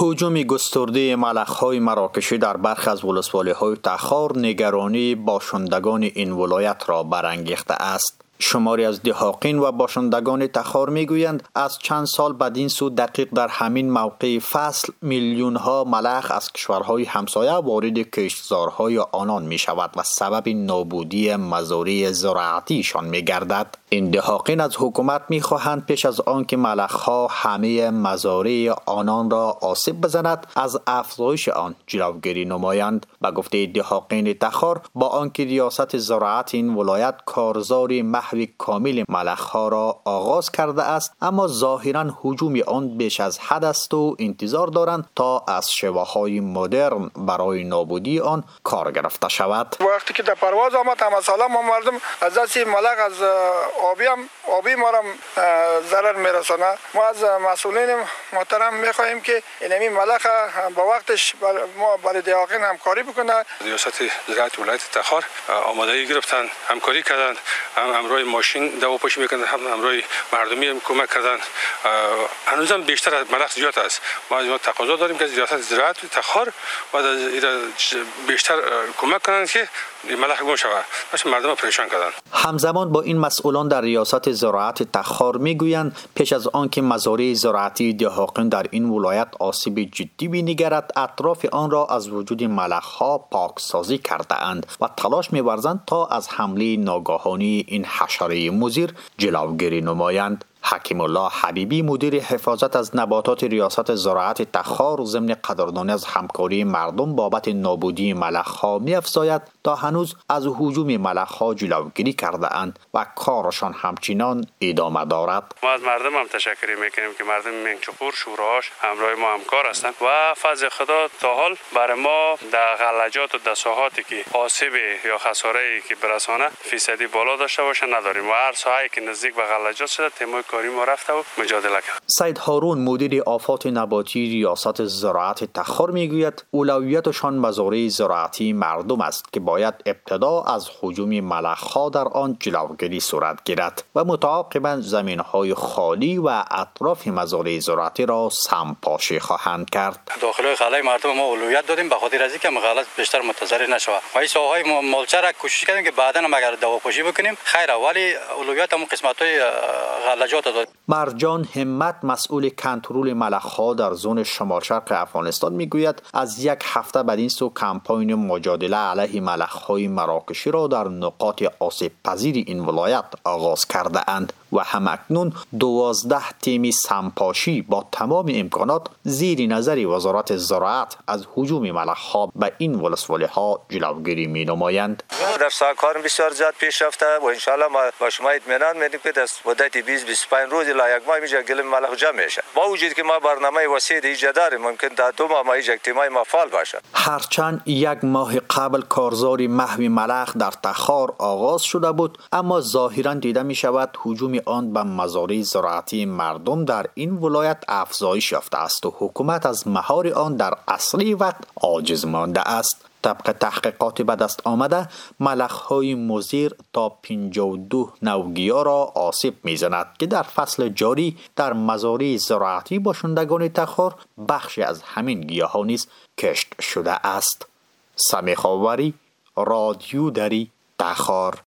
هجوم گسترده ملخ‌های مراکشی در برخی از ولسوالی‌های تخار نگرانی باشندگان این ولایت را برانگیخته است. شماری از دهاقین و باشندگان تخار میگویند از چند سال بدین سو دقیق در همین موقع فصل میلیون ها ملخ از کشورهای همسایه وارد کشتزارهای آنان می شود و سبب نابودی مزارع زراعتیشان می گردد. این دهاقین از حکومت می خواهند پیش از آنکه ملخ‌ها همه مزارع آنان را آسیب بزند از افزایش آن جلوگیری نمایند. به گفته دهاقین تخار، با آنکه ریاست زراعت این ولایت کارزار محو کامل ملخ‌ها را آغاز کرده است، اما ظاهراً هجوم آن بیش از حد است و انتظار دارند تا از شیوه‌های مدرن برای نابودی آن کار گرفته شود. وقتی که در پرواز آمد مثلا ما مردم از دست ملخ از آبی ما را ضرر میرسانه. ما از مسئولین محترم میخواهیم که اینمی ملخ با وقتش ما برای دهاقین همکاری بکنه. ریاست زراعت ولایت تخار آمادگی گرفتن، همکاری کردند، همراه ماشین دواپاشی میکنند، همراه مردمی کمک کردند. هنوزم بیشتر از ملخ زیاد است. ما تقاضا داریم که ریاست زراعت تخار و بیشتر کمک کنند که ملخ گم شود. مردم پریشان کردند. همزمان با این مسئولان در ریاست زراعت تخار میگویند پیش از آنکه مزارع زراعتی دهاقین در این ولایت آسیب جدی بینگرد، اطراف آن را از وجود ملخ‌ها پاکسازی کرده اند و تلاش می‌ورزند تا از حمله ناگهانی این حشره مضر جلوگیری نمایند. حکیم الله حبیبی مدیر حفاظت از نباتات ریاست زراعت تخار ضمن قدردانی از همکاری مردم بابت نابودی ملخ‌ها می‌افزاید تا هنوز از هجوم ملخ‌ها جلوگیری کرده اند و کارشان همچنان ادامه دارد. ما از مردم هم تشکر میکنیم که مردم منگچپور شوراهاش همراه ما همکار هستند و فضل خدا تا حال برای ما در غلجات و دساهاتی که آسیب یا خساره‌ای که برسانه فیصدی بالا داشته باشه نداریم و هر ساحه‌ای که نزدیک به غلجات شده تیمای کاری ما رفته و مجادله کرد. سید هارون مدیر آفات نباتی ریاست زراعت تخار میگوید اولویتشان مزارع زراعتی مردم است که باید ابتدا از هجوم ملخ‌ها در آن جلوگیری صورت گیرد و متعاقباً زمین‌های خالی و اطراف مزارع زراعتی را سمپاشی خواهند کرد. داخل خلای مردم ما اولویت دادیم به خاطر از اینکه غلط بیشتر متضرر نشود. ما این ساحه‌های مالچه را کوشش کردیم که بعداً هم اگر دواپاشی بکنیم خیر، ولی اولویت هم قسمت‌های غلجات دادیم. مرجان همت مسئول کنترل ملخ‌ها در زون شمال شرق افغانستان میگوید از یک هفته بعد این سو کمپاین مجادله علیه ملخ‌های مراکشی را در نقاط آسیب پذیر این ولایت آغاز کرده اند و همکنون 12 تیم سمپاشی با تمام امکانات زیر نظر وزارت زراعت از هجوم ملخ‌ها به این ولسوالی‌ها جلوگیری می‌نمایند. در ساکار بسیار زیاد پیش رفته و ان شاء الله ما با شما اطمینان میدیم که در مدت 20-25 روز الی یک ماه میشه گل ملخ جمع میشه. با وجودی که ما برنامه وسیع ایجاد داریم، ممکن در 2 ماه یک تیمای ما فعال باشه. هرچند یک ماه قبل کارزار محو ملخ در تخار آغاز شده بود، اما ظاهراً دیده می شود هجوم آن به مزارع زراعتی مردم در این ولایت افزایش یافته است و حکومت از مهار آن در اسرع وقت عاجز مانده است. طبق تحقیقات به دست آمده، ملخ‌های مضر تا 52 نوع گیاه را آسیب می‌زند که در فصل جاری در مزارع زراعتی باشندگان تخار بخشی از همین گیاه‌ها نیز کشت شده است. سمیخ آوری، رادیو دری، تخار.